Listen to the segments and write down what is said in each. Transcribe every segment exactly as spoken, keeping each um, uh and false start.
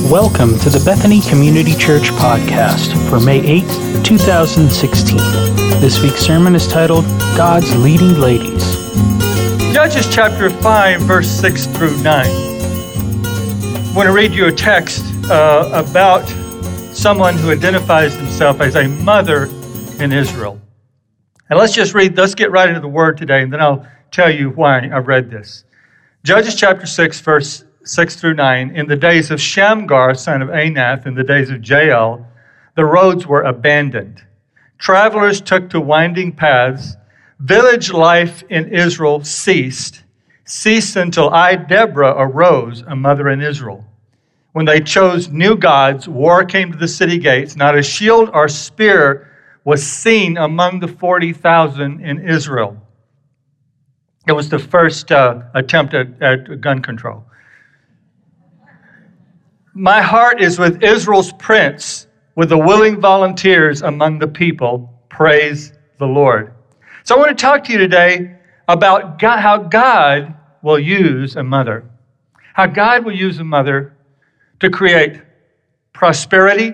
Welcome to the Bethany Community Church podcast for May eighth, twenty sixteen. This week's sermon is titled, God's Leading Ladies. Judges chapter five, verse six through nine. I want to read you a text uh, about someone who identifies himself as a mother in Israel. And let's just read, let's get right into the word today, and then I'll tell you why I read this. Judges chapter six, verse six through nine. In the days of Shamgar, son of Anath, in the days of Jael, the roads were abandoned. Travelers took to winding paths. Village life in Israel ceased, ceased until I, Deborah, arose, a mother in Israel. When they chose new gods, war came to the city gates. Not a shield or spear was seen among the forty thousand in Israel. It was the first uh, attempt at, at gun control. My heart is with Israel's prince, with the willing volunteers among the people. Praise the Lord. So I want to talk to you today about God, how God will use a mother. How God will use a mother to create prosperity,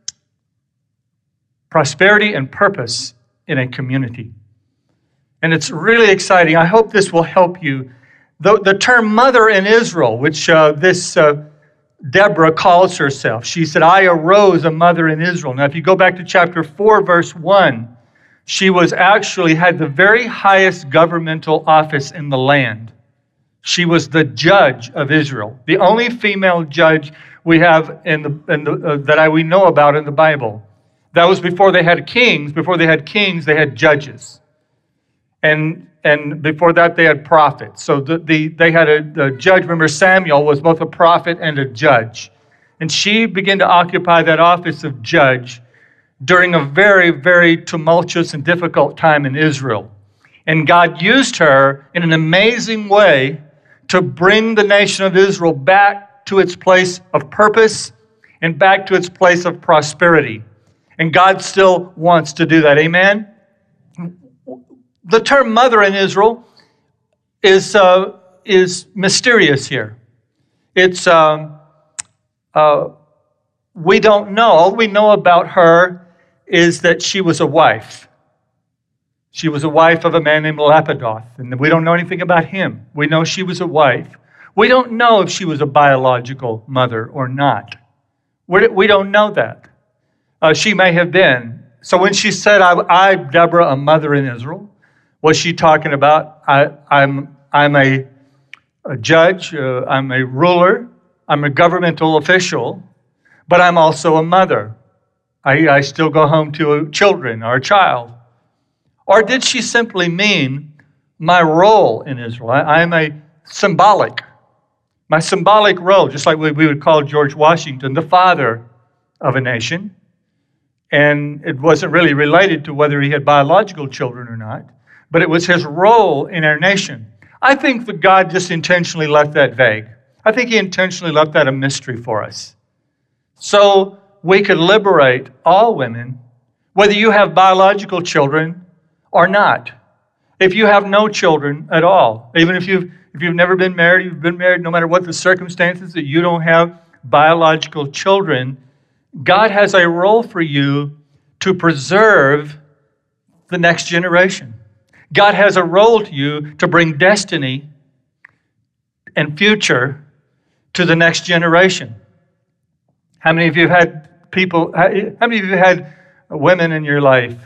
prosperity and purpose in a community. And it's really exciting. I hope this will help you. The, the term mother in Israel, which uh, this uh, Deborah calls herself. She said, I arose a mother in Israel. Now, if you go back to chapter four, verse one, she was actually had the very highest governmental office in the land. She was the judge of Israel, the only female judge we have in the, in the uh, that I, we know about in the Bible. That was before they had kings. Before they had kings, they had judges. And and before that, they had prophets. So the, the they had a the judge. Remember, Samuel was both a prophet and a judge. And she began to occupy that office of judge during a very, very tumultuous and difficult time in Israel. And God used her in an amazing way to bring the nation of Israel back to its place of purpose and back to its place of prosperity. And God still wants to do that. Amen? The term mother in Israel is uh, is mysterious here. It's um, uh, we don't know. All we know about her is that she was a wife. She was a wife of a man named Lapidoth, and we don't know anything about him. We know she was a wife. We don't know if she was a biological mother or not. We're, we don't know that. Uh, she may have been. So when she said, I, I, Deborah, a mother in Israel, was she talking about, I, I'm I'm a, a judge, uh, I'm a ruler, I'm a governmental official, but I'm also a mother. I, I still go home to children or a child. Or did she simply mean my role in Israel? I, I'm a symbolic, my symbolic role, just like we, we would call George Washington the father of a nation. And it wasn't really related to whether he had biological children or not, but it was his role in our nation. I think that God just intentionally left that vague. I think he intentionally left that a mystery for us. So we could liberate all women, whether you have biological children or not. If you have no children at all, even if you've, if you've never been married, you've been married no matter what the circumstances, that you don't have biological children, God has a role for you to preserve the next generation. God has a role to you to bring destiny and future to the next generation. How many of you have had people, how many of you have had women in your life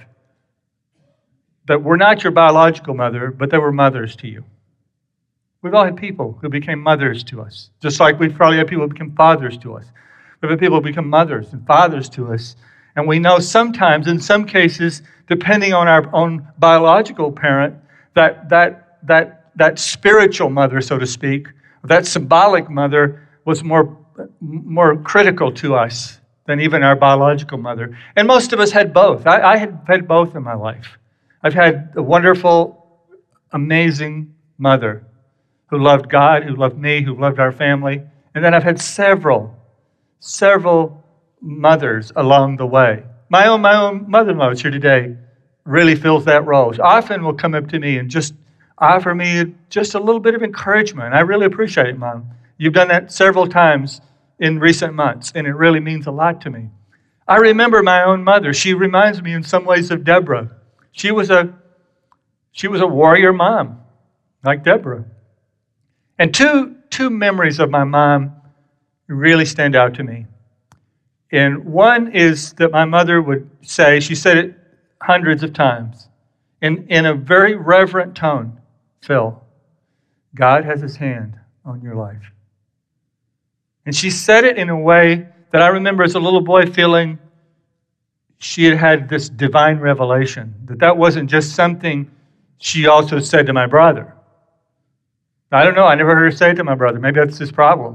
that were not your biological mother, but they were mothers to you? We've all had people who became mothers to us, just like we've probably had people who become fathers to us. We've had people who become mothers and fathers to us. And we know sometimes, in some cases, depending on our own biological parent, that that that that spiritual mother, so to speak, that symbolic mother was more more critical to us than even our biological mother. And most of us had both. I, I had had both in my life. I've had a wonderful, amazing mother who loved God, who loved me, who loved our family. And then I've had several, several mothers along the way. My own my own mother-in-law is here today, really fills that role. She often will come up to me and just offer me just a little bit of encouragement. I really appreciate it, Mom. You've done that several times in recent months, and it really means a lot to me. I remember my own mother. She reminds me in some ways of Deborah. She was a, she was a warrior mom, like Deborah. And two, two memories of my mom really stand out to me. And one is that my mother would say, she said it hundreds of times, in, in a very reverent tone, Phil, God has his hand on your life. And she said it in a way that I remember as a little boy feeling she had had this divine revelation, that that wasn't just something she also said to my brother. I don't know, I never heard her say it to my brother. Maybe that's his problem.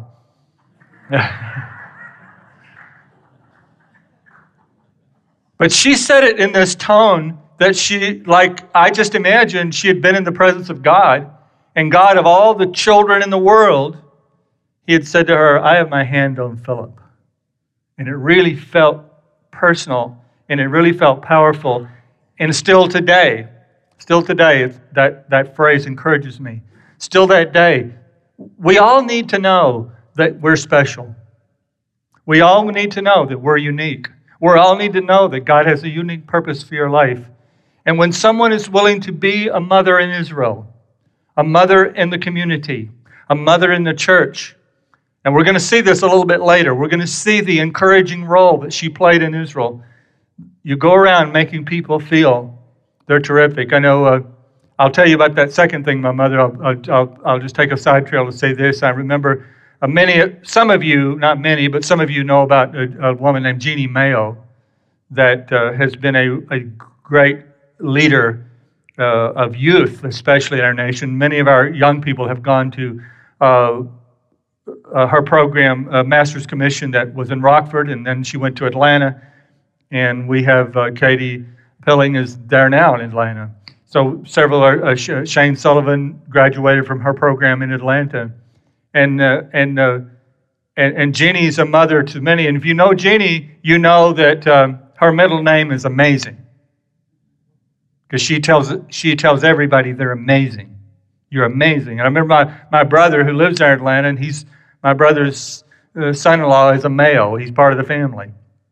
But she said it in this tone that she, like, I just imagined she had been in the presence of God, and God, of all the children in the world, he had said to her, I have my hand on Philip. And it really felt personal, and it really felt powerful. And still today, still today, that, that phrase encourages me. Still that day, we all need to know that we're special. We all need to know that we're unique. We all need to know that God has a unique purpose for your life. And when someone is willing to be a mother in Israel, a mother in the community, a mother in the church, and we're going to see this a little bit later. We're going to see the encouraging role that she played in Israel. You go around making people feel they're terrific. I know, uh, I'll tell you about that second thing, my mother. I'll, I'll, I'll just take a side trail to say this. I remember uh, many, some of you, not many, but some of you know about a, a woman named Jeannie Mayo that uh, has been a, a great leader uh, of youth, especially in our nation. Many of our young people have gone to uh, uh, her program, uh, Master's Commission, that was in Rockford, and then she went to Atlanta. And we have uh, Katie Pilling is there now in Atlanta. So several are, uh, Shane Sullivan graduated from her program in Atlanta. And uh, and, uh, and and Jeannie's a mother to many. And if you know Jeannie, you know that um, her middle name is Amazing. Because she tells she tells everybody they're amazing. You're amazing. And I remember my, my brother who lives there in Atlanta, and he's my brother's uh, son-in-law is a Mayo. He's part of the family.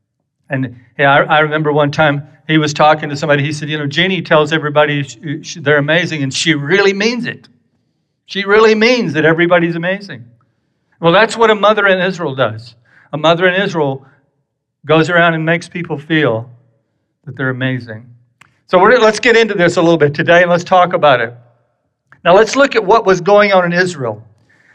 And yeah, I, I remember one time he was talking to somebody. He said, you know, Jeannie tells everybody she, she, they're amazing, and she really means it. She really means that everybody's amazing. Well, that's what a mother in Israel does. A mother in Israel goes around and makes people feel that they're amazing. So we're, let's get into this a little bit today, and let's talk about it. Now, let's look at what was going on in Israel.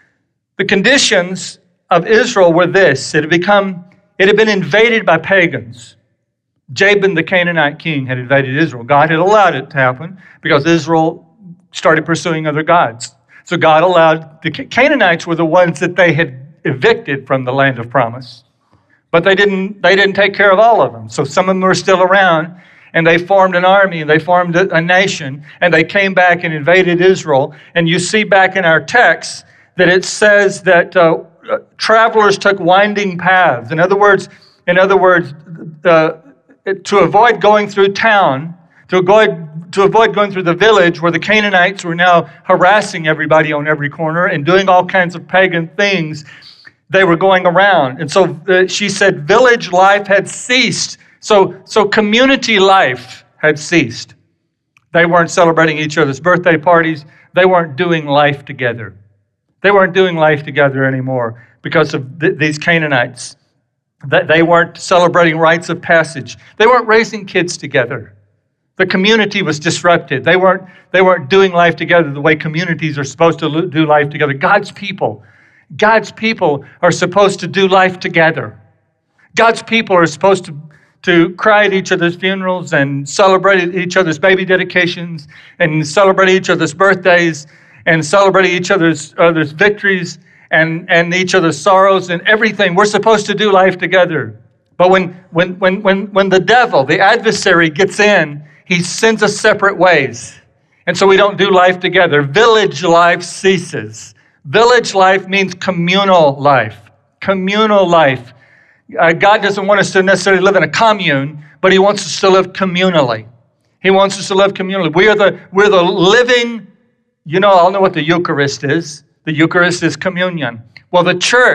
The conditions of Israel were this. It had become, it had been invaded by pagans. Jabin, the Canaanite king, had invaded Israel. God had allowed it to happen because Israel started pursuing other gods. So God allowed, the Canaanites were the ones that they had evicted from the land of promise. But they didn't, they didn't take care of all of them. So some of them were still around, and they formed an army, and they formed a, a nation, and they came back and invaded Israel. And you see back in our text that it says that uh, travelers took winding paths. In other words, in other words, uh, to avoid going through town, to avoid, to avoid going through the village where the Canaanites were now harassing everybody on every corner and doing all kinds of pagan things, they were going around. And so uh, she said village life had ceased. So, so community life had ceased. They weren't celebrating each other's birthday parties. They weren't doing life together. They weren't doing life together anymore because of th- these Canaanites. They weren't celebrating rites of passage. They weren't raising kids together. The community was disrupted. They weren't, they weren't doing life together the way communities are supposed to do life together. God's people, God's people are supposed to do life together. God's people are supposed to, to cry at each other's funerals and celebrate each other's baby dedications and celebrate each other's birthdays and celebrate each other's, other's victories and, and each other's sorrows and everything. We're supposed to do life together. But when, when, when, when, when the devil, the adversary, gets in, he sends us separate ways. And so we don't do life together. Village life ceases. Village life means communal life. Communal life. Uh, God doesn't want us to necessarily live in a commune, but he wants us to live communally. He wants us to live communally. We are the, we're the living, you know, I'll know what the Eucharist is. The Eucharist is communion. Well, the church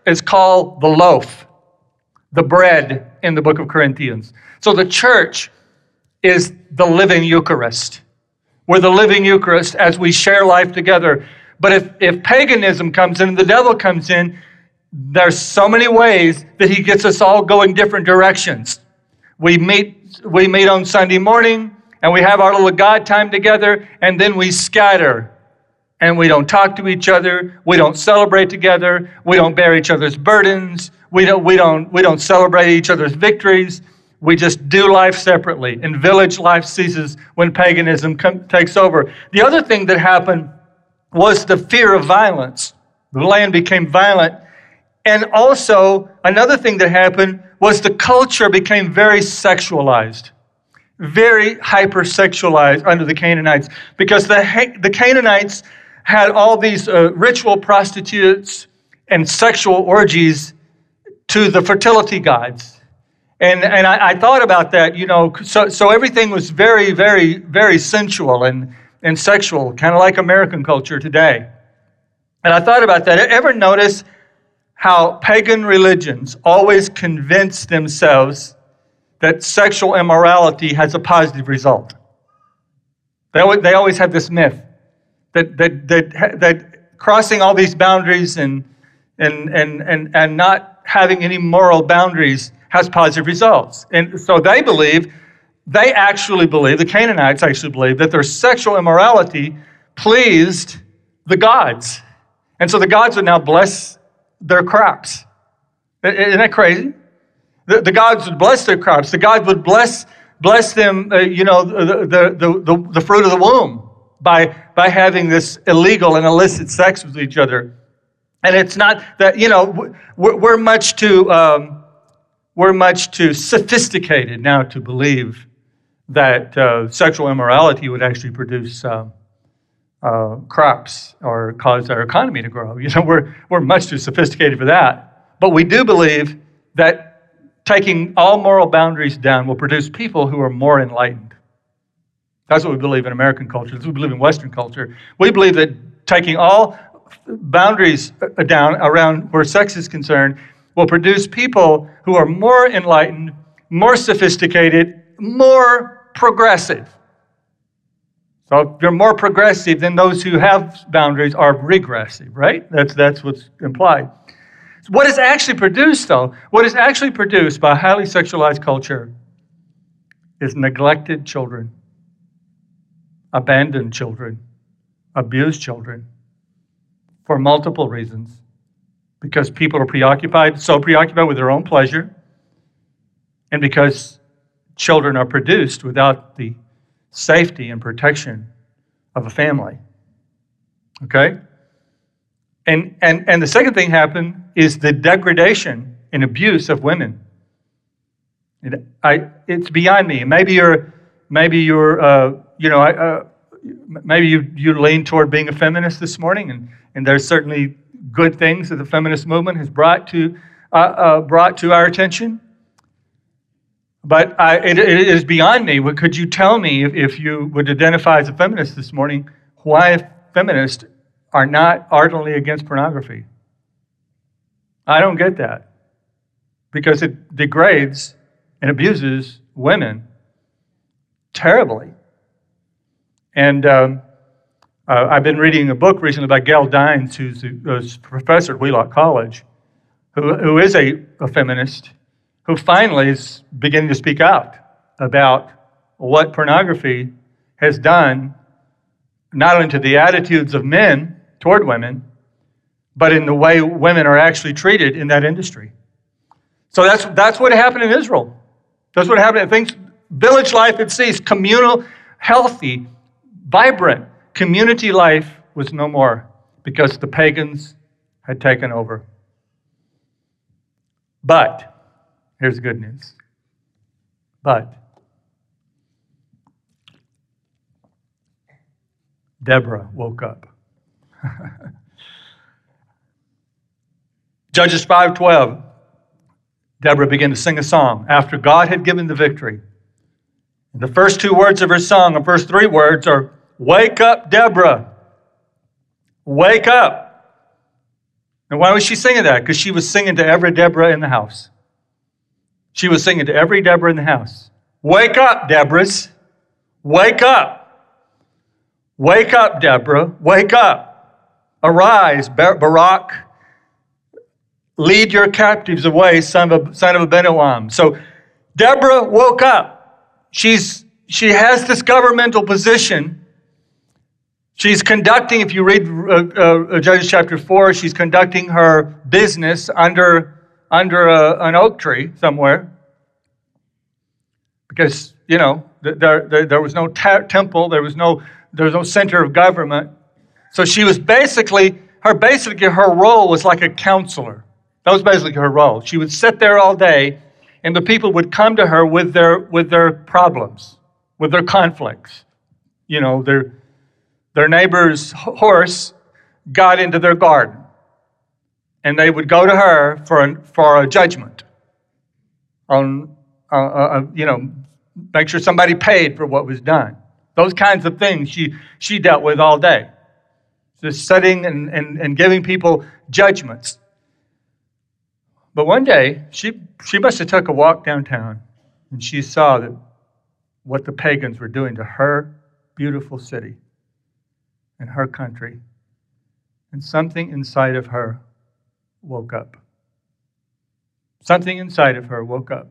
is called the loaf, the bread in the book of Corinthians. So the church is the living Eucharist. We're the living Eucharist as we share life together. But if, if paganism comes in, the devil comes in, there's so many ways that he gets us all going different directions. We meet, we meet on Sunday morning, and we have our little God time together, and then we scatter. And we don't talk to each other. We don't celebrate together. We don't bear each other's burdens. We don't, we don't, we don't celebrate each other's victories. We just do life separately. And village life ceases when paganism com- takes over. The other thing that happened was the fear of violence. The land became violent. And also, another thing that happened was the culture became very sexualized. Very hypersexualized under the Canaanites. Because the, the Canaanites had all these uh, ritual prostitutes and sexual orgies to the fertility gods. And and I, I thought about that, you know, so so everything was very, very, very sensual and, and sexual, kind of like American culture today. And I thought about that. Ever notice how pagan religions always convince themselves that sexual immorality has a positive result? They always, they always have this myth that that that that crossing all these boundaries and and and and and not having any moral boundaries has positive results. And so they believe, they actually believe, the Canaanites actually believe that their sexual immorality pleased the gods. And so the gods would now bless their crops. Isn't that crazy? The, the gods would bless their crops. The gods would bless bless them, uh, you know, the, the, the, the fruit of the womb by, by having this illegal and illicit sex with each other. And it's not that, you know, we're, we're much too um, we're much too sophisticated now to believe that uh, sexual immorality would actually produce uh, uh, crops or cause our economy to grow. You know, we're we're much too sophisticated for that. But we do believe that taking all moral boundaries down will produce people who are more enlightened. That's what we believe in American culture. That's what we believe in Western culture. We believe that taking all boundaries down around where sex is concerned will produce people who are more enlightened, more sophisticated, more progressive. So if you're more progressive, then those who have boundaries are regressive, right? That's that's what's implied. What is actually produced, though, what is actually produced by a highly sexualized culture is neglected children, abandoned children, abused children, for multiple reasons. Because people are preoccupied, so preoccupied with their own pleasure, and because children are produced without the safety and protection of a family. Okay? And and and the second thing happened is the degradation and abuse of women. It, I, it's beyond me. Maybe you're, maybe you're, uh, you know, I, uh, maybe you you lean toward being a feminist this morning, and and there's certainly good things that the feminist movement has brought to uh, uh, brought to our attention. But I, it, it is beyond me. Could you tell me, if, if you would identify as a feminist this morning, why feminists are not ardently against pornography? I don't get that. Because it degrades and abuses women terribly. And um, uh, I've been reading a book recently by Gail Dines, who's a, a professor at Wheelock College, who, who is a, a feminist, who finally is beginning to speak out about what pornography has done, not only to the attitudes of men toward women, but in the way women are actually treated in that industry. So that's that's what happened in Israel. That's what happened. Things, village life had ceased. Communal, healthy, vibrant community life was no more because the pagans had taken over. But here's the good news. But Deborah woke up. Judges five twelve. Deborah began to sing a song after God had given the victory. And the first two words of her song, the first three words are, "Wake up, Deborah. Wake up." And why was she singing that? Because she was singing to every Deborah in the house. She was singing to every Deborah in the house. Wake up, Deborahs. Wake up. Wake up, Deborah. Wake up. Arise, Barak. Lead your captives away, son of, son of Abinoam. So Deborah woke up. She's, she has this governmental position. She's conducting, if you read uh, uh, Judges chapter four, she's conducting her business under, under a, an oak tree somewhere. Because, you know, there, there, there was no ta- temple, there was no, there was no center of government. So she was basically, her basically, her role was like a counselor. That was basically her role. She would sit there all day, and the people would come to her with their with their problems, with their conflicts. You know, their their neighbor's horse got into their garden, and they would go to her for a, for a judgment on, uh, uh, you know, make sure somebody paid for what was done. Those kinds of things she she dealt with all day, just sitting and and, and giving people judgments. But one day, she, she must have took a walk downtown, and she saw that what the pagans were doing to her beautiful city and her country. And something inside of her woke up. Something inside of her woke up.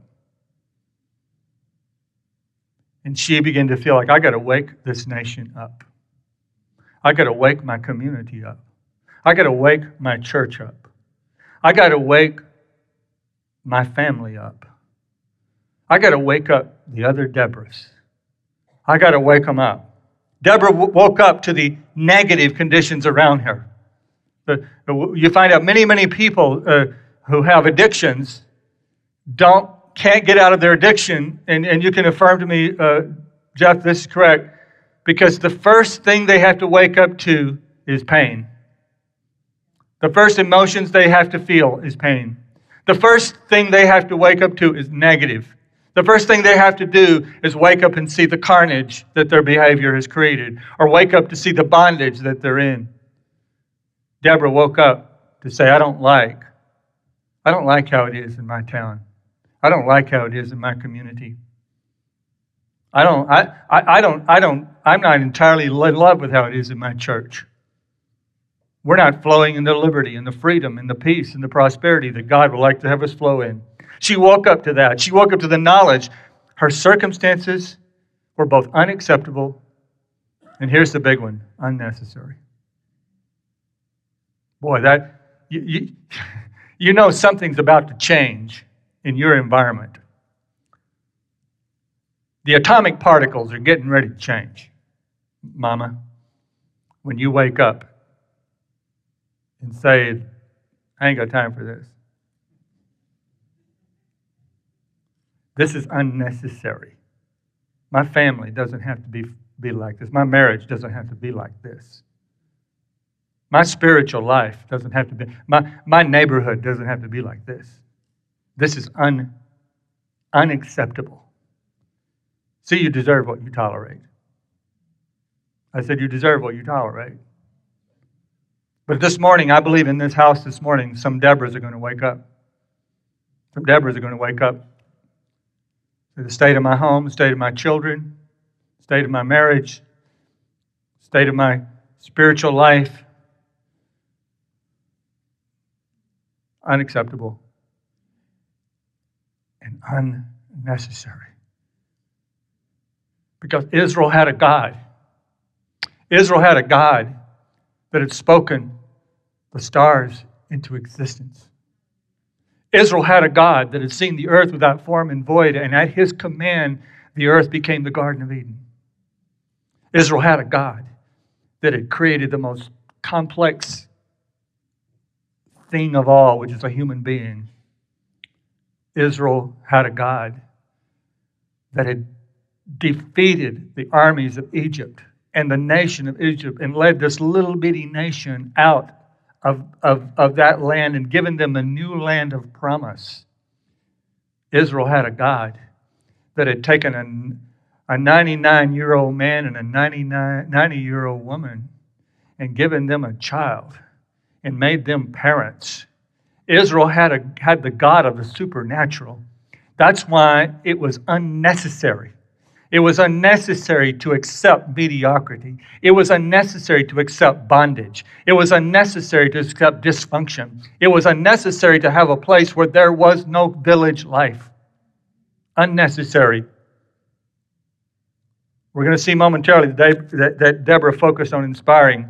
And she began to feel like, I got to wake this nation up. I got to wake my community up. I got to wake my church up. I got to wake my family up. I got to wake up the other Deborahs. I got to wake them up. Deborah w- woke up to the negative conditions around her. The, the, you find out many, many people uh, who have addictions don't can't get out of their addiction, and, and you can affirm to me, uh, Jeff, this is correct, because the first thing they have to wake up to is pain. The first emotions they have to feel is pain. The first thing they have to wake up to is negative. The first thing they have to do is wake up and see the carnage that their behavior has created, or wake up to see the bondage that they're in. Deborah woke up to say, I don't like, I don't like how it is in my town. I don't like how it is in my community. I don't, I, I, I don't, I don't, I'm not entirely in love with how it is in my church. We're not flowing in the liberty and the freedom and the peace and the prosperity that God would like to have us flow in. She woke up to that. She woke up to the knowledge her circumstances were both unacceptable, and here's the big one, unnecessary. Boy, that you, you, you know something's about to change in your environment. The atomic particles are getting ready to change, Mama, when you wake up and say, I ain't got time for this. This is unnecessary. My family doesn't have to be, be like this. My marriage doesn't have to be like this. My spiritual life doesn't have to be, my, my neighborhood doesn't have to be like this. This is un, unacceptable. See, you deserve what you tolerate. I said you deserve what you tolerate. But this morning, I believe in this house this morning, some Deborahs are going to wake up. Some Deborahs are going to wake up to the state of my home, the state of my children, the state of my marriage, the state of my spiritual life. Unacceptable and unnecessary. Because Israel had a God. Israel had a God that had spoken the stars into existence. Israel had a God that had seen the earth without form and void, and at His command, the earth became the Garden of Eden. Israel had a God that had created the most complex thing of all, which is a human being. Israel had a God that had defeated the armies of Egypt and the nation of Egypt and led this little bitty nation out of, of, of that land and given them a new land of promise. Israel had a God that had taken a, a ninety-nine-year-old man and a ninety-nine, ninety-year-old woman and given them a child and made them parents. Israel had, a, had the God of the supernatural. That's why it was unnecessary. It was unnecessary to accept mediocrity. It was unnecessary to accept bondage. It was unnecessary to accept dysfunction. It was unnecessary to have a place where there was no village life. Unnecessary. We're going to see momentarily that, that Deborah focused on inspiring.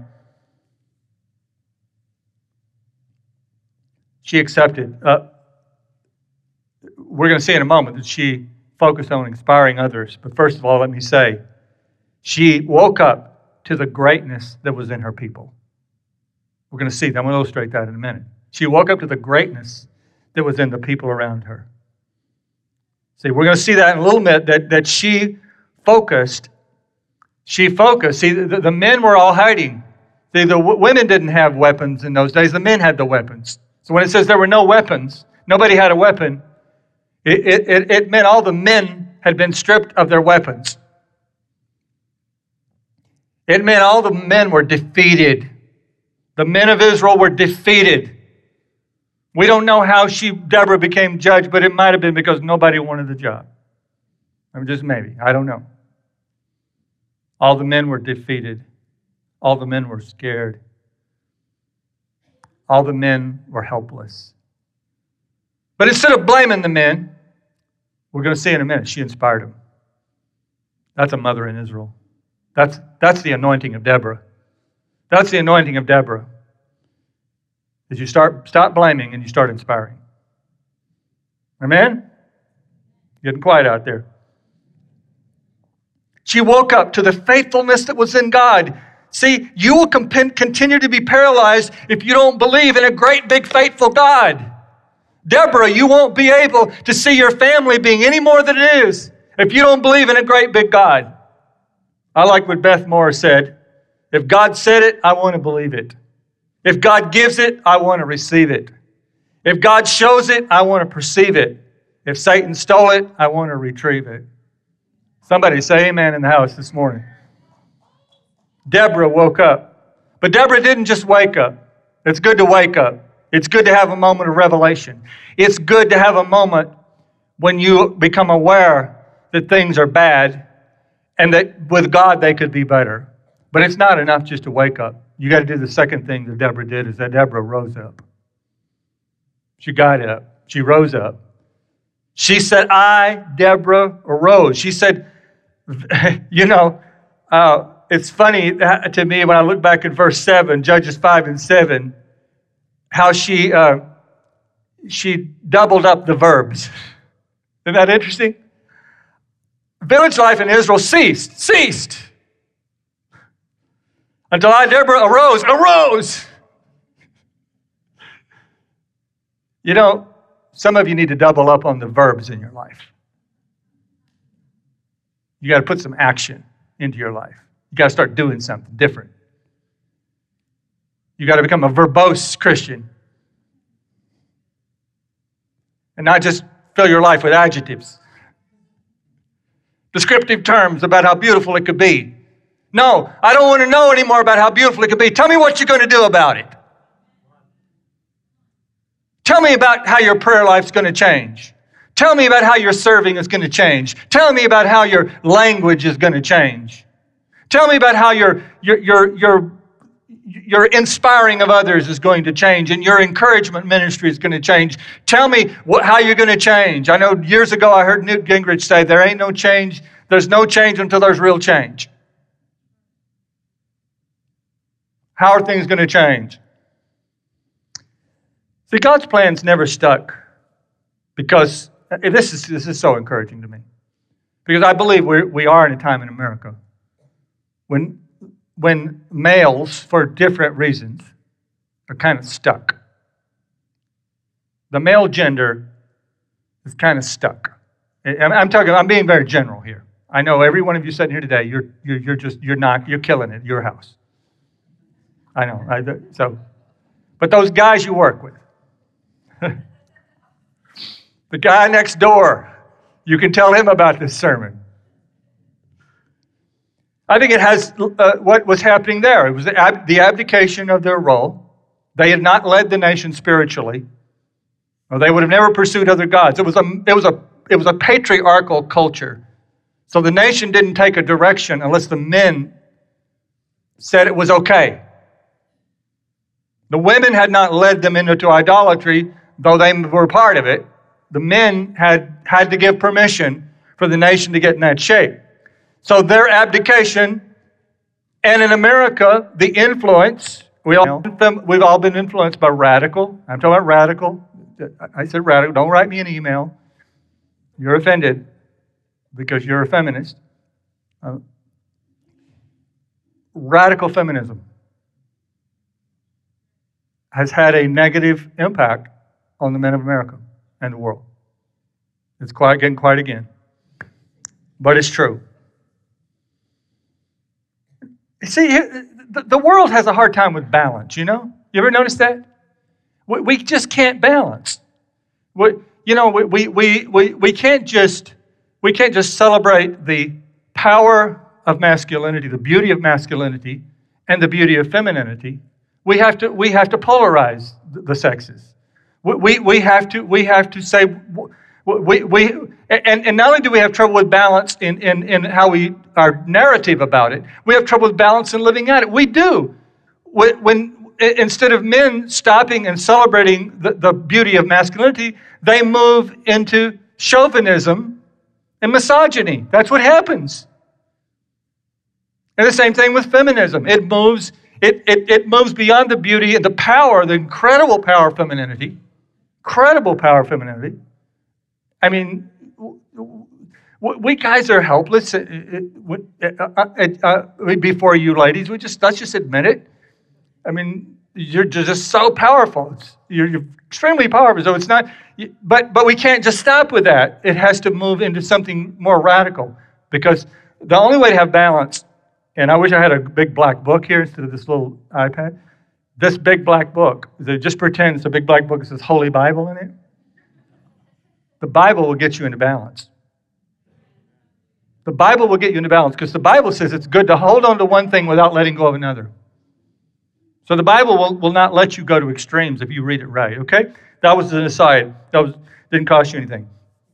She accepted. Uh, we're going to see in a moment that she focused on inspiring others. But first of all, let me say, she woke up to the greatness that was in her people. We're going to see that. I'm going to illustrate that in a minute. She woke up to the greatness that was in the people around her. See, we're going to see that in a little bit, that, that she focused. She focused. See, the, the men were all hiding. See, the w- women didn't have weapons in those days. The men had the weapons. So when it says there were no weapons, nobody had a weapon, It, it, it meant all the men had been stripped of their weapons. It meant all the men were defeated. The men of Israel were defeated. We don't know how she, Deborah, became judge, but it might have been because nobody wanted the job. I mean, just maybe. I don't know. All the men were defeated. All the men were scared. All the men were helpless. But instead of blaming the men, we're going to see in a minute, she inspired them. That's a mother in Israel. That's, that's the anointing of Deborah. That's the anointing of Deborah. Is you start stop blaming and you start inspiring. Amen? Getting quiet out there. She woke up to the faithfulness that was in God. See, you will comp- continue to be paralyzed if you don't believe in a great, big, faithful God. Deborah, you won't be able to see your family being any more than it is if you don't believe in a great big God. I like what Beth Moore said. If God said it, I want to believe it. If God gives it, I want to receive it. If God shows it, I want to perceive it. If Satan stole it, I want to retrieve it. Somebody say amen in the house this morning. Deborah woke up. But Deborah didn't just wake up. It's good to wake up. It's good to have a moment of revelation. It's good to have a moment when you become aware that things are bad and that with God they could be better. But it's not enough just to wake up. You got to do the second thing that Deborah did, is that Deborah rose up. She got up. She rose up. She said, I, Deborah, arose. She said, you know, uh, it's funny to me when I look back at verse seven, Judges five and seven, how she uh, she doubled up the verbs. Isn't that interesting? Village life in Israel ceased, ceased. Until I, Deborah, arose, arose. You know, some of you need to double up on the verbs in your life. You got to put some action into your life. You got to start doing something different. You got to become a verbose Christian. And not just fill your life with adjectives. Descriptive terms about how beautiful it could be. No, I don't want to know anymore about how beautiful it could be. Tell me what you're going to do about it. Tell me about how your prayer life's going to change. Tell me about how your serving is going to change. Tell me about how your language is going to change. Tell me about how your your your your your inspiring of others is going to change, and your encouragement ministry is going to change. Tell me what, how you're going to change. I know years ago I heard Newt Gingrich say, there ain't no change, there's no change until there's real change. How are things going to change? See, God's plan's never stuck because, this is this is so encouraging to me, because I believe we we are in a time in America when when males, for different reasons, are kind of stuck. The male gender is kind of stuck. I'm talking. I'm being very general here. I know every one of you sitting here today, you're you're, you're just you're not you're killing it at your house. I know. I, so, but those guys you work with, the guy next door, you can tell him about this sermon. I think it has uh, what was happening there. It was the, ab- the abdication of their role They had not led the nation spiritually, or they would have never pursued other gods. It was a, it was a, it was a patriarchal culture. So the nation didn't take a direction unless the men said it was okay. The women had not led them into idolatry, though they were part of it. The men had had to give permission for the nation to get in that shape. So their abdication, and in America, the influence, we all, we've all been influenced by radical. I'm talking about radical. I said radical. Don't write me an email. You're offended because you're a feminist. Uh, radical feminism has had a negative impact on the men of America and the world. It's quite getting quiet again. But it's true. See, the world has a hard time with balance, you know? You ever notice that? We, we just can't balance. We, you know, we, we, we, we, we can't just we can't just celebrate the power of masculinity, the beauty of masculinity, and the beauty of femininity. We have to we have to polarize the sexes. We we, we have to we have to say we we and, and not only do we have trouble with balance in, in, in how we our narrative about it, we have trouble with balance in living at it. We do. When, when instead of men stopping and celebrating the, the beauty of masculinity, they move into chauvinism and misogyny. That's what happens. And the same thing with feminism. It moves It, it, it moves beyond the beauty and the power, the incredible power of femininity. Incredible power of femininity. I mean, we guys are helpless. Before you ladies, we just let's just admit it. I mean, you're just so powerful. It's, you're, you're extremely powerful. So it's not. But but we can't just stop with that. It has to move into something more radical, because the only way to have balance. And I wish I had a big black book here instead of this little iPad. This big black book, that just pretends it's a big black book that says Holy Bible in it. The Bible will get you into balance. The Bible will get you into balance, because the Bible says it's good to hold on to one thing without letting go of another. So the Bible will, will not let you go to extremes if you read it right, okay? That was an aside. That was, didn't cost you anything.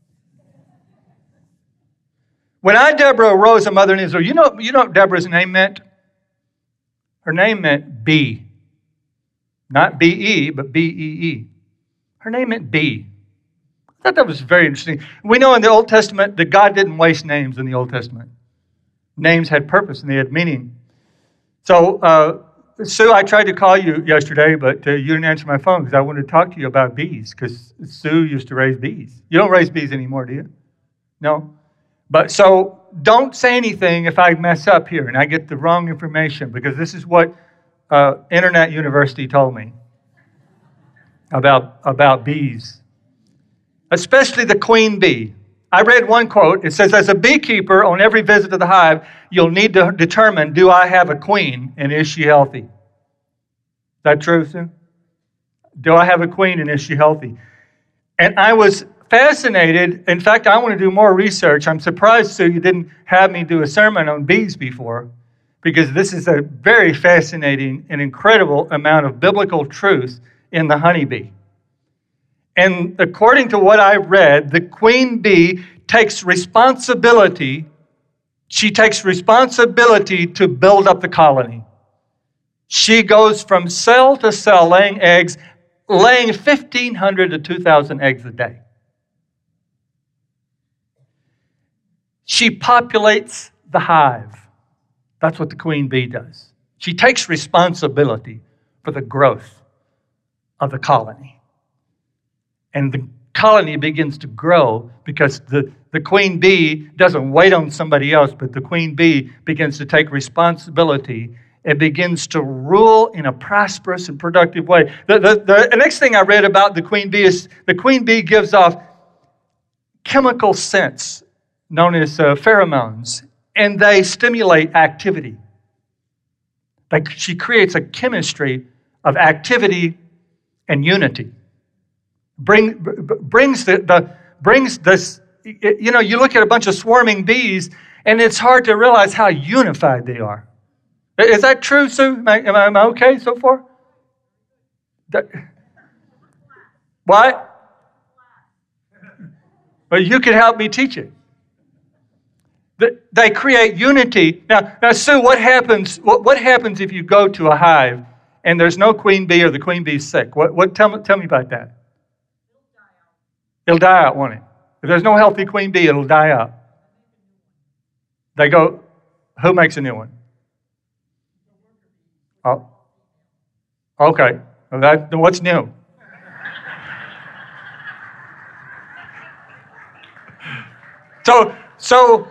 When I, Deborah, arose a mother in Israel, you know, you know what Deborah's name meant? Her name meant bee. Not B E, but B E E. Her name meant bee. I thought that was very interesting. We know in the Old Testament that God didn't waste names in the Old Testament. Names had purpose and they had meaning. So, uh, Sue, I tried to call you yesterday, but uh, you didn't answer my phone because I wanted to talk to you about bees, because Sue used to raise bees. You don't raise bees anymore, do you? No? But so don't say anything if I mess up here and I get the wrong information, because this is what uh, Internet University told me about, about bees, especially the queen bee. I read one quote. It says, as a beekeeper on every visit to the hive, you'll need to determine, do I have a queen and is she healthy? Is that true, Sue? Do I have a queen and is she healthy? And I was fascinated. In fact, I want to do more research. I'm surprised, Sue, you didn't have me do a sermon on bees before, because this is a very fascinating and incredible amount of biblical truth in the honeybee. And according to what I've read, the queen bee takes responsibility. She takes responsibility to build up the colony. She goes from cell to cell laying eggs, laying fifteen hundred to two thousand eggs a day. She populates the hive. That's what the queen bee does. She takes responsibility for the growth of the colony. And the colony begins to grow because the, the queen bee doesn't wait on somebody else, but the queen bee begins to take responsibility and begins to rule in a prosperous and productive way. The, the, the next thing I read about the queen bee is the queen bee gives off chemical scents known as uh, pheromones, and they stimulate activity. Like she creates a chemistry of activity and unity. Bring, brings the, the brings this, you know, you look at a bunch of swarming bees, and it's hard to realize how unified they are. Is that true, Sue? Am I, am I okay so far? That, what? Well, you can help me teach it. They create unity. Now, now, Sue, what happens? What, what happens if you go to a hive and there's no queen bee or the queen bee's sick? What? What? Tell me. Tell me about that. It'll die out, won't it? If there's no healthy queen bee, it'll die out. They go. Who makes a new one? Oh. Okay. Well, that. What's new? So. So.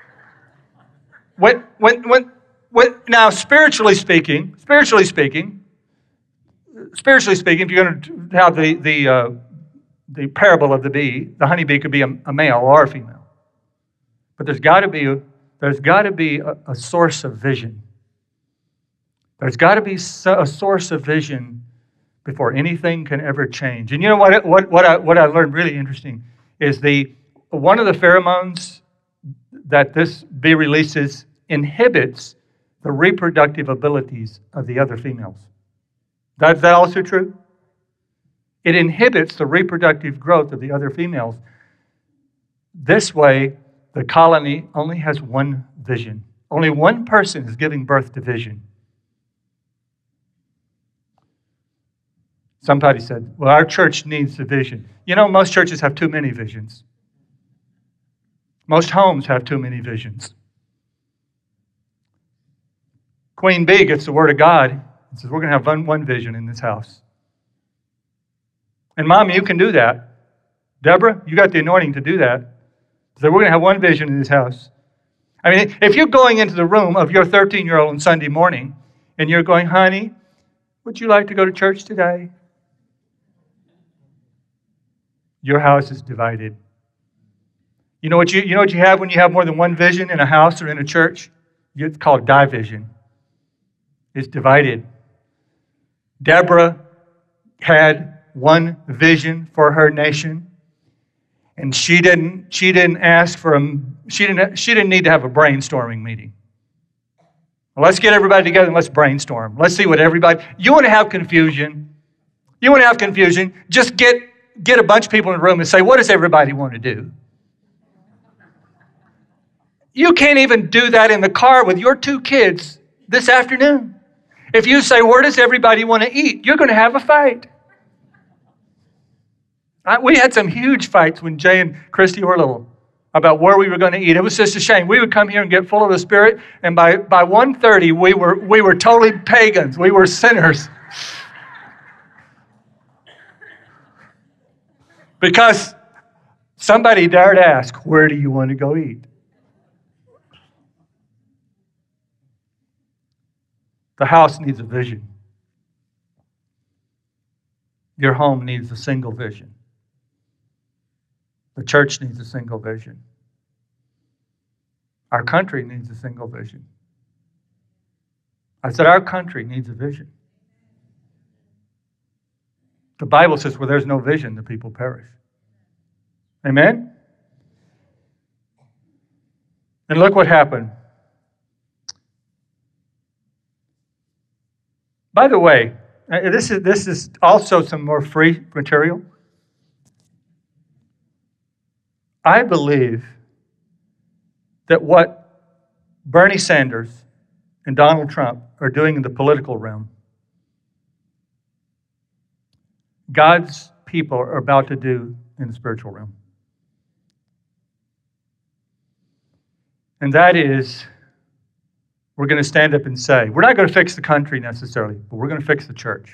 When, when, when, when, now, spiritually speaking, spiritually speaking, spiritually speaking, if you're going to have the the uh, the parable of the bee, the honeybee could be a, a male or a female, but there's got to be a, there's got to be a, a source of vision. There's got to be a source of vision before anything can ever change. And you know what? What what I what I learned really interesting is the one of the pheromones that this bee releases inhibits the reproductive abilities of the other females. That, is that also true? It inhibits the reproductive growth of the other females. This way, the colony only has one vision. Only one person is giving birth to vision. Somebody said, well, our church needs the vision. You know, most churches have too many visions. Most homes have too many visions. Queen Bee gets the word of God and says, we're going to have one, one vision in this house. And Mom, you can do that. Deborah, you got the anointing to do that. So we're going to have one vision in this house. I mean, if you're going into the room of your thirteen-year-old on Sunday morning and you're going, honey, would you like to go to church today? Your house is divided. You know what you, you know what you have when you have more than one vision in a house or in a church? It's called division. It's divided. Deborah had one vision for her nation, and she didn't. She didn't ask for a. She didn't. She didn't need to have a brainstorming meeting. Well, let's get everybody together and let's brainstorm. Let's see what everybody. You want to have confusion? You want to have confusion? Just get get a bunch of people in the room and say, what does everybody want to do? You can't even do that in the car with your two kids this afternoon. If you say, where does everybody want to eat? You're going to have a fight. We had some huge fights when Jay and Christy were little about where we were going to eat. It was just a shame. We would come here and get full of the Spirit, and by, by one thirty, we were, we were totally pagans. We were sinners. Because somebody dared ask, where do you want to go eat? The house needs a vision. Your home needs a single vision. The church needs a single vision. Our country needs a single vision. I said our country needs a vision. The Bible says where there's no vision, the people perish. Amen? And look what happened. By the way, this is this is also some more free material. I believe that what Bernie Sanders and Donald Trump are doing in the political realm, God's people are about to do in the spiritual realm. And that is, we're going to stand up and say, we're not going to fix the country necessarily, but we're going to fix the church.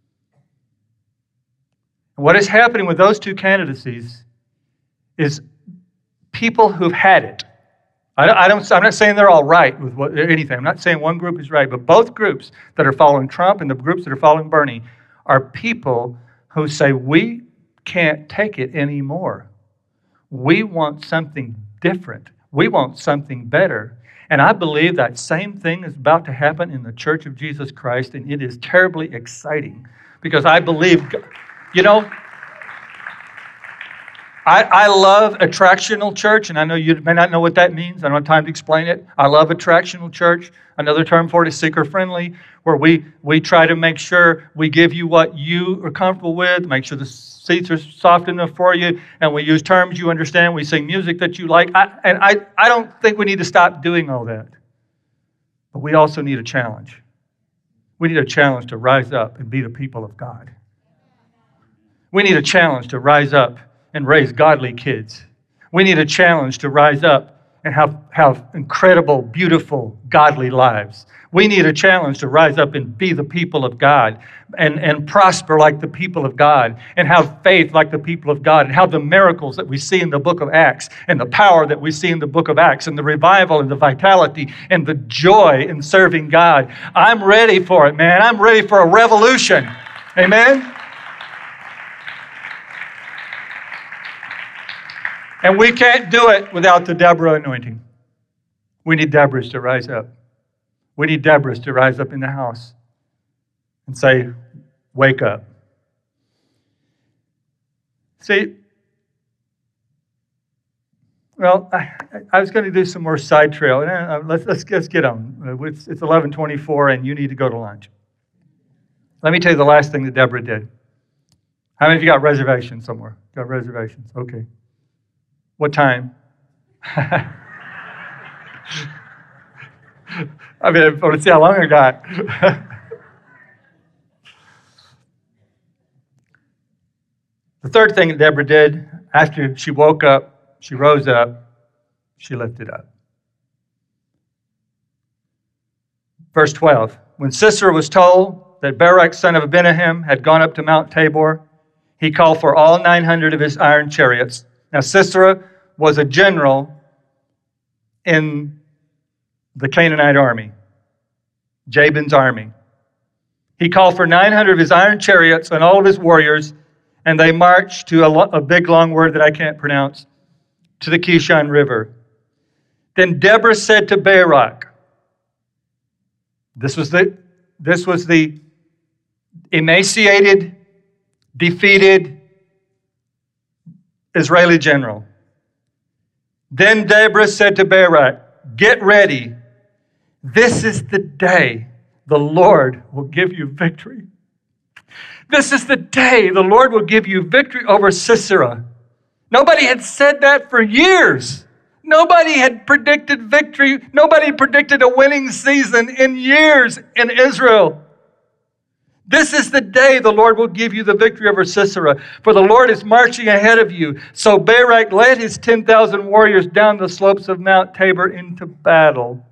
And what is happening with those two candidacies is people who've had it. I, I don't, I'm not saying they're all right with what, anything. I'm not saying one group is right, but both groups that are following Trump and the groups that are following Bernie are people who say, we can't take it anymore. We want something different. We want something better. And I believe that same thing is about to happen in the Church of Jesus Christ, and it is terribly exciting because I believe, you know, I, I love attractional church, and I know you may not know what that means. I don't have time to explain it. I love attractional church. Another term for it is seeker-friendly, where we, we try to make sure we give you what you are comfortable with, make sure the seats are soft enough for you, and we use terms you understand. We sing music that you like. I, and I, I don't think we need to stop doing all that. But we also need a challenge. We need a challenge to rise up and be the people of God. We need a challenge to rise up and raise godly kids. We need a challenge to rise up and have, have incredible, beautiful, godly lives. We need a challenge to rise up and be the people of God and, and prosper like the people of God and have faith like the people of God and have the miracles that we see in the book of Acts and the power that we see in the book of Acts and the revival and the vitality and the joy in serving God. I'm ready for it, man. I'm ready for a revolution. Amen? And we can't do it without the Deborah anointing. We need Deborahs to rise up. We need Deborahs to rise up in the house and say, wake up. See, well, I, I was going to do some more side trail. Let's, let's, let's get on. It's, it's eleven twenty-four and you need to go to lunch. Let me tell you the last thing that Deborah did. How many of you got reservations somewhere? Got reservations? Okay. What time? I mean, I want to see how long I got. The third thing that Deborah did, after she woke up, she rose up, she lifted up. Verse twelve, when Sisera was told that Barak, son of Abinoam, had gone up to Mount Tabor, he called for all nine hundred of his iron chariots. Now, Sisera was a general in the Canaanite army, Jabin's army. He called for nine hundred of his iron chariots and all of his warriors, and they marched to a, lo- a big long word that I can't pronounce, to the Kishon River. Then Deborah said to Barak, this was the, this was the emaciated, defeated Israeli general. Then Deborah said to Barak, get ready. This is the day the Lord will give you victory. This is the day the Lord will give you victory over Sisera. Nobody had said that for years. Nobody had predicted victory. Nobody predicted a winning season in years in Israel. This is the day the Lord will give you the victory over Sisera, for the Lord is marching ahead of you. So Barak led his ten thousand warriors down the slopes of Mount Tabor into battle.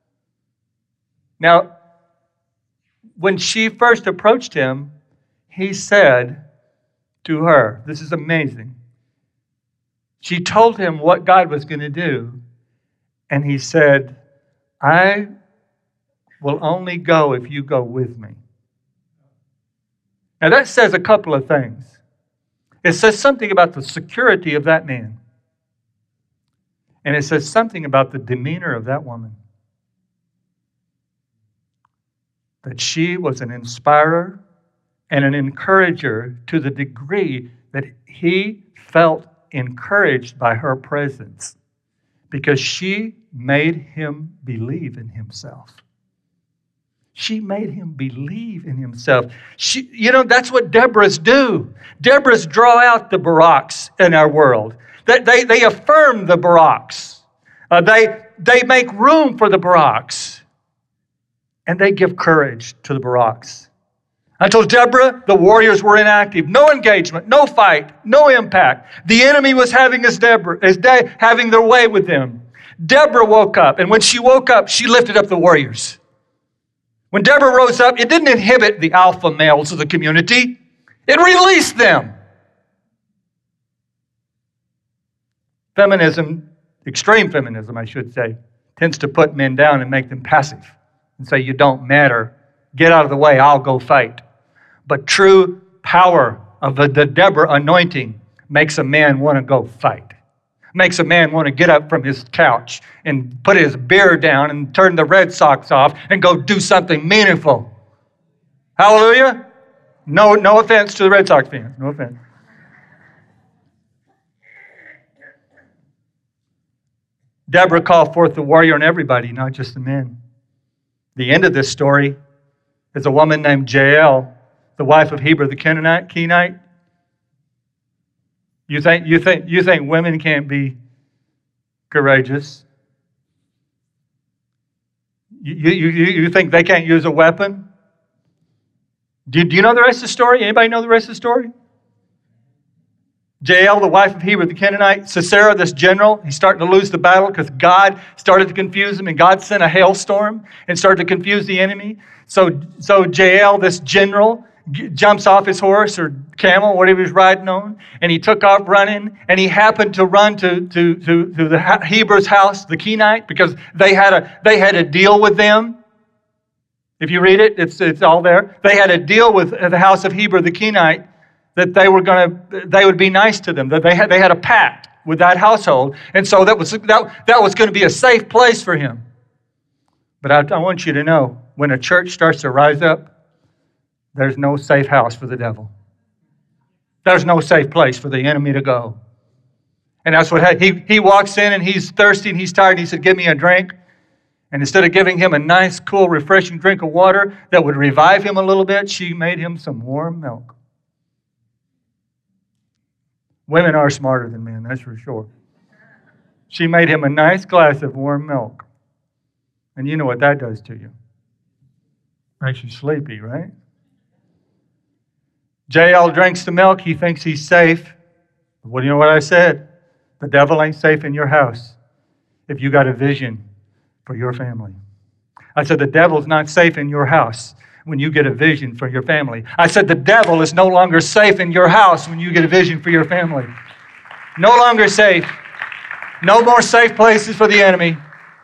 Now, when she first approached him, he said to her, this is amazing. She told him what God was going to do, and he said, I will only go if you go with me. Now that says a couple of things. It says something about the security of that man. And it says something about the demeanor of that woman. That she was an inspirer and an encourager to the degree that he felt encouraged by her presence. Because she made him believe in himself. She made him believe in himself. She, you know, that's what Deborahs do. Deborahs draw out the Baraks in our world. They, they, they affirm the Baraks. Uh, they, they make room for the Baraks. And they give courage to the Baraks. Until Deborah, the warriors were inactive. No engagement, no fight, no impact. The enemy was having his, Deborah, his day, having their way with them. Deborah woke up, and when she woke up, she lifted up the warriors. When Deborah rose up, it didn't inhibit the alpha males of the community. It released them. Feminism, extreme feminism, I should say, tends to put men down and make them passive and say, you don't matter. Get out of the way. I'll go fight. But true power of the, the Deborah anointing makes a man want to go fight. Makes a man want to get up from his couch and put his beer down and turn the Red Sox off and go do something meaningful. Hallelujah? No, no offense to the Red Sox fans. No offense. Deborah called forth the warrior and everybody, not just the men. The end of this story is a woman named Jael, the wife of Heber the Canaanite, Kenite. You think, you think, you think women can't be courageous? You, you, you, you think they can't use a weapon? Do, do you know the rest of the story? Anybody know the rest of the story? Jael, the wife of Heber the Canaanite, Sisera, this general, he's starting to lose the battle because God started to confuse him, and God sent a hailstorm and started to confuse the enemy. So, so Jael, this general, g- jumps off his horse or camel, whatever he was riding on, and he took off running, and he happened to run to, to, to, to the Heber's house, the Kenite, because they had a they had a deal with them. If you read it, it's it's all there. They had a deal with the house of Heber the Kenite, that they were going to, they would be nice to them. That they had, they had a pact with that household, and so that was that, that was going to be a safe place for him. But I, I want you to know, when a church starts to rise up, there's no safe house for the devil. There's no safe place for the enemy to go. And that's what he he walks in, and he's thirsty and he's tired. And he said, "Give me a drink." And instead of giving him a nice, cool, refreshing drink of water that would revive him a little bit, she made him some warm milk. Women are smarter than men, that's for sure. She made him a nice glass of warm milk. And you know what that does to you. Makes you sleepy, right? Jael drinks the milk. He thinks he's safe. Well, you know what I said? The devil ain't safe in your house if you got a vision for your family. I said the devil's not safe in your house when you get a vision for your family. I said the devil is no longer safe in your house when you get a vision for your family. No longer safe. No more safe places for the enemy.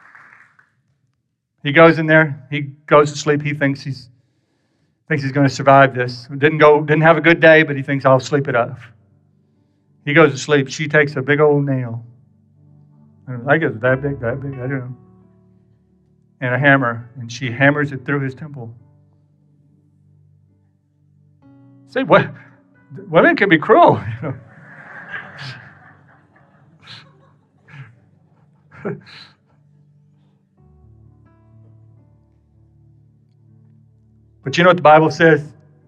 He goes in there. He goes to sleep. He thinks he's thinks he's going to survive this. Didn't go. Didn't have a good day, but he thinks I'll sleep it off. He goes to sleep. She takes a big old nail. I guess it's that big, that big. I don't know. And a hammer, and she hammers it through his temple. See, what? Women can be cruel. You know? But you know what the Bible says?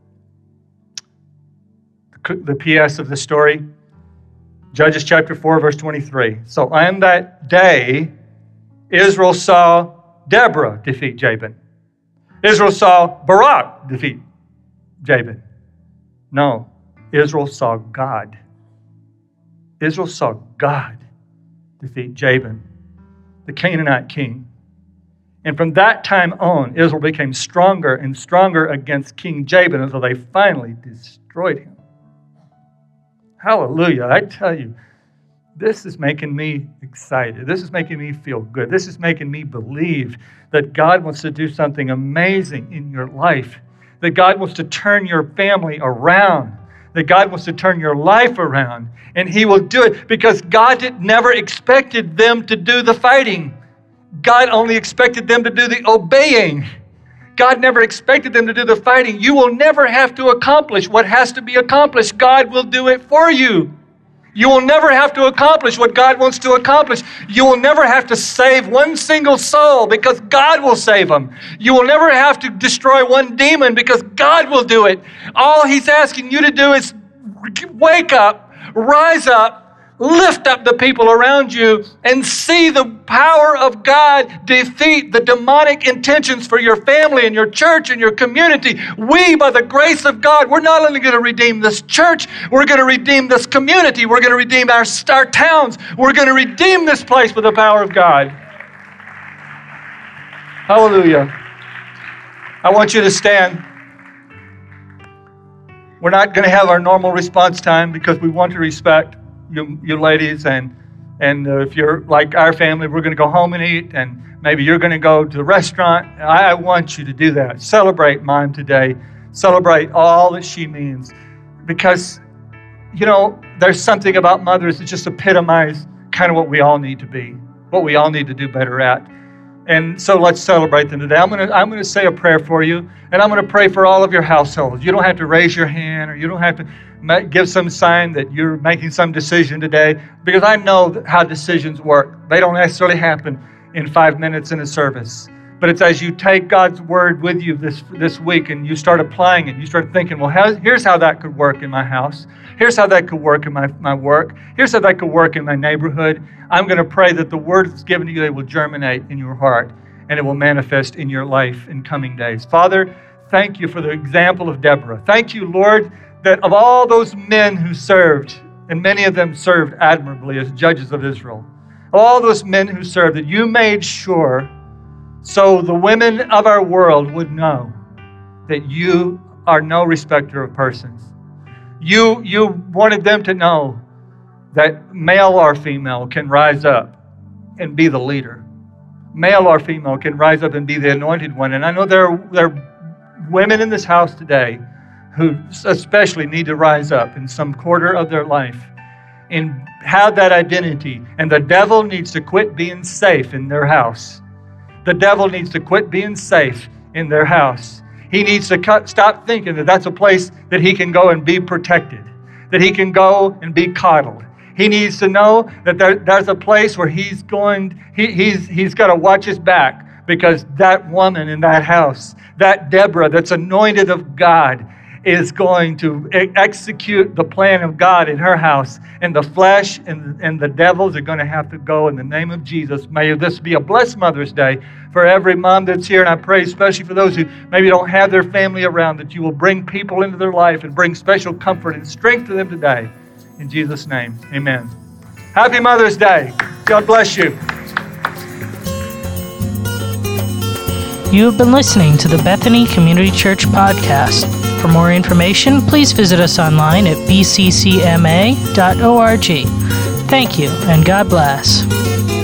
The P S of the story? Judges chapter four, verse twenty-three. So on that day, Israel saw Deborah defeat Jabin. Israel saw Barak defeat Jabin. No, Israel saw God. Israel saw God defeat Jabin, the Canaanite king. And from that time on, Israel became stronger and stronger against King Jabin until they finally destroyed him. Hallelujah. I tell you, this is making me excited. This is making me feel good. This is making me believe that God wants to do something amazing in your life. That God wants to turn your family around. That God wants to turn your life around. And He will do it because God did, never expected them to do the fighting. God only expected them to do the obeying. God never expected them to do the fighting. You will never have to accomplish what has to be accomplished. God will do it for you. You will never have to accomplish what God wants to accomplish. You will never have to save one single soul because God will save them. You will never have to destroy one demon because God will do it. All He's asking you to do is wake up, rise up, lift up the people around you, and see the power of God defeat the demonic intentions for your family and your church and your community. We, by the grace of God, we're not only going to redeem this church, we're going to redeem this community. We're going to redeem our, our towns. We're going to redeem this place with the power of God. Hallelujah. I want you to stand. We're not going to have our normal response time because we want to respect You, you ladies, and and uh, if you're like our family, we're going to go home and eat, and maybe you're going to go to the restaurant. I, I want you to do that. Celebrate Mom today. Celebrate all that she means, because you know there's something about mothers that just epitomize kind of what we all need to be, what we all need to do better at. And so let's celebrate them today. I'm going to I'm going to say a prayer for you, and I'm going to pray for all of your households. You don't have to raise your hand, or you don't have to give some sign that you're making some decision today, because I know how decisions work. They don't necessarily happen in five minutes in a service. But it's as you take God's word with you this this week and you start applying it, you start thinking, well, how, here's how that could work in my house. Here's how that could work in my, my work. Here's how that could work in my neighborhood. I'm going to pray that the word that's given to you, it will germinate in your heart and it will manifest in your life in coming days. Father, thank you for the example of Deborah. Thank you, Lord, that of all those men who served, and many of them served admirably as judges of Israel, all those men who served, that you made sure so the women of our world would know that you are no respecter of persons. You, you wanted them to know that male or female can rise up and be the leader. Male or female can rise up and be the anointed one. And I know there are, there are women in this house today who especially need to rise up in some quarter of their life and have that identity. And the devil needs to quit being safe in their house. The devil needs to quit being safe in their house. He needs to cut, stop thinking that that's a place that he can go and be protected, that he can go and be coddled. He needs to know that there, there's a place where he's going, he, he's, he's got to watch his back, because that woman in that house, that Deborah that's anointed of God, is going to execute the plan of God in her house. And the flesh and, and the devils are going to have to go in the name of Jesus. May this be a blessed Mother's Day for every mom that's here. And I pray especially for those who maybe don't have their family around, that you will bring people into their life and bring special comfort and strength to them today. In Jesus' name, amen. Happy Mother's Day. God bless you. You have been listening to the Bethany Community Church podcast. For more information, please visit us online at b c c m a dot org. Thank you, and God bless.